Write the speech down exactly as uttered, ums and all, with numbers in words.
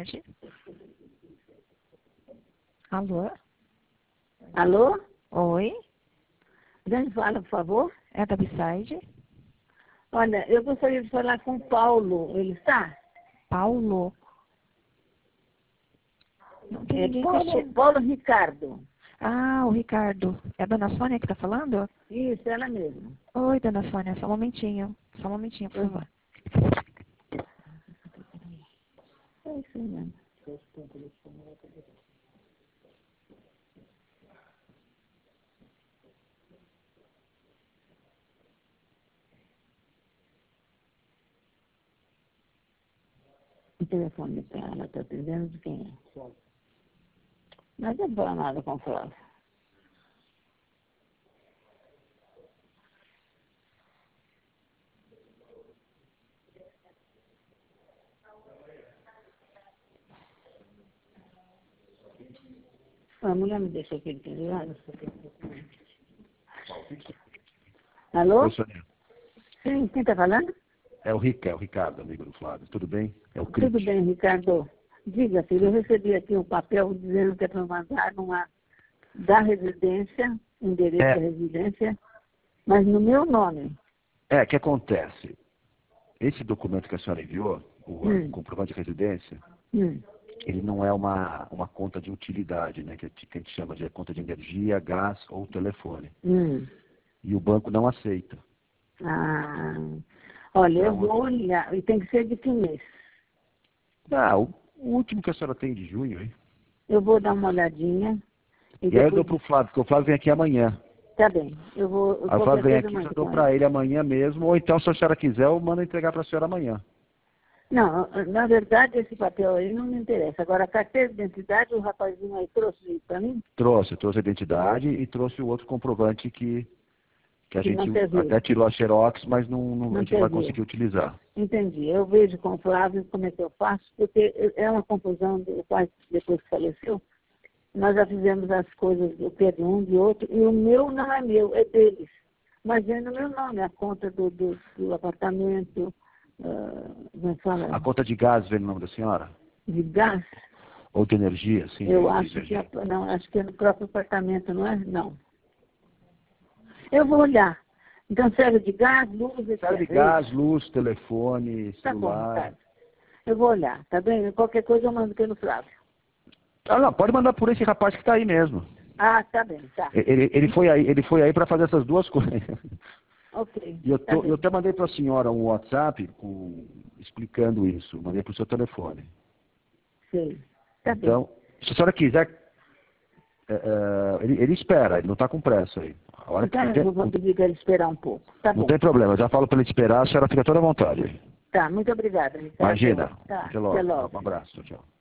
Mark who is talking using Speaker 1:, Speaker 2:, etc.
Speaker 1: tarde. Alô?
Speaker 2: Alô?
Speaker 1: Oi?
Speaker 2: Quem fala, por favor?
Speaker 1: É da Bside?
Speaker 2: Olha, eu gostaria de falar com o Paulo. Ele está?
Speaker 1: Paulo? Não tem
Speaker 2: É
Speaker 1: ninguém com
Speaker 2: Paulo,
Speaker 1: este...
Speaker 2: Paulo Ricardo.
Speaker 1: Ah, o Ricardo. É a dona Sônia que está falando?
Speaker 2: Isso, ela mesma.
Speaker 1: Oi, dona Sônia. Só um momentinho. Só um momentinho, por favor.
Speaker 2: É isso mesmo. O telefone que ela está atendendo de quem é? Não tem para nada com o Flávio. A mulher me deixou aqui desligado. Alô?
Speaker 3: Oi, Sônia.
Speaker 2: Sim, quem está falando?
Speaker 3: É o Rick, é o Ricardo, amigo do Flávio. Tudo bem? É o
Speaker 2: Tudo
Speaker 3: Cris.
Speaker 2: bem, Ricardo. Diga, filho, eu recebi aqui um papel dizendo que é para mandar uma da residência, endereço
Speaker 3: É.
Speaker 2: da residência, mas no meu nome.
Speaker 3: É, o que acontece? Esse documento que a senhora enviou, o
Speaker 2: Hum.
Speaker 3: comprovante de residência,
Speaker 2: Hum.
Speaker 3: ele não é uma, uma conta de utilidade, né? Que, que a gente chama de conta de energia, gás ou telefone.
Speaker 2: Hum.
Speaker 3: E o banco não aceita.
Speaker 2: Ah, olha, eu
Speaker 3: Então,
Speaker 2: vou olhar, e tem que ser de que mês?
Speaker 3: Ah, o, o último que a senhora tem de junho, hein?
Speaker 2: Eu vou dar uma olhadinha. E,
Speaker 3: E aí eu
Speaker 2: depois...
Speaker 3: dou pro Flávio, porque o Flávio vem aqui amanhã.
Speaker 2: Tá bem, eu vou...
Speaker 3: Aí o Flávio
Speaker 2: qualquer
Speaker 3: vem
Speaker 2: coisa
Speaker 3: aqui,
Speaker 2: mais
Speaker 3: eu dou
Speaker 2: com
Speaker 3: pra
Speaker 2: ele.
Speaker 3: ele amanhã mesmo, ou então, se a senhora quiser, eu mando entregar pra senhora amanhã.
Speaker 2: Não, na verdade, esse papel aí não me interessa. Agora, a carteira de identidade, o rapazinho aí trouxe para mim?
Speaker 3: Trouxe, trouxe a identidade e trouxe o outro comprovante que, que a
Speaker 2: Que não
Speaker 3: gente
Speaker 2: serviu.
Speaker 3: até tirou a xerox, mas não, não,
Speaker 2: Não
Speaker 3: a gente não vai
Speaker 2: serviu.
Speaker 3: conseguir utilizar.
Speaker 2: Entendi. Eu vejo com o Flávio como é que eu faço, porque é uma confusão do pai depois que faleceu. Nós já fizemos as coisas, o que é de um, de outro, e o meu não é meu, é deles. Mas é no meu nome, a conta do, do, do apartamento, uh, como é que fala?
Speaker 3: A conta de gás vem no nome da senhora?
Speaker 2: De gás.
Speaker 3: Ou de energia, sim.
Speaker 2: Eu
Speaker 3: de
Speaker 2: acho
Speaker 3: energia.
Speaker 2: que é, não, acho que é no próprio apartamento, não é? Não. Eu vou olhar. Então serve de gás, luz, etcétera.
Speaker 3: Serve gás, luz, telefone,
Speaker 2: Tá bom,
Speaker 3: celular.
Speaker 2: Ricardo. Eu vou olhar, tá bem? Qualquer coisa eu mando pelo Flávio.
Speaker 3: Ah, não, pode mandar por esse rapaz que está aí mesmo.
Speaker 2: Ah, tá bem, tá.
Speaker 3: Ele, ele foi aí, ele foi aí para fazer essas duas coisas.
Speaker 2: Ok.
Speaker 3: E eu,
Speaker 2: Tá
Speaker 3: tô,
Speaker 2: bem.
Speaker 3: eu até mandei para a senhora um WhatsApp com, explicando isso. Mandei para o seu telefone.
Speaker 2: Sei. Tá bem.
Speaker 3: Então, se a senhora quiser, é, é, ele, ele espera, ele não está com pressa aí. A hora que
Speaker 2: Então
Speaker 3: quiser,
Speaker 2: eu vou
Speaker 3: não,
Speaker 2: pedir para ele esperar um pouco. Tá
Speaker 3: não
Speaker 2: bom.
Speaker 3: tem problema, eu já falo para ele esperar, a senhora fica toda à vontade.
Speaker 2: Tá, muito obrigada, Ricardo.
Speaker 3: Imagina.
Speaker 2: Tá,
Speaker 3: Até
Speaker 2: até
Speaker 3: logo.
Speaker 2: logo.
Speaker 3: Um abraço. Tchau.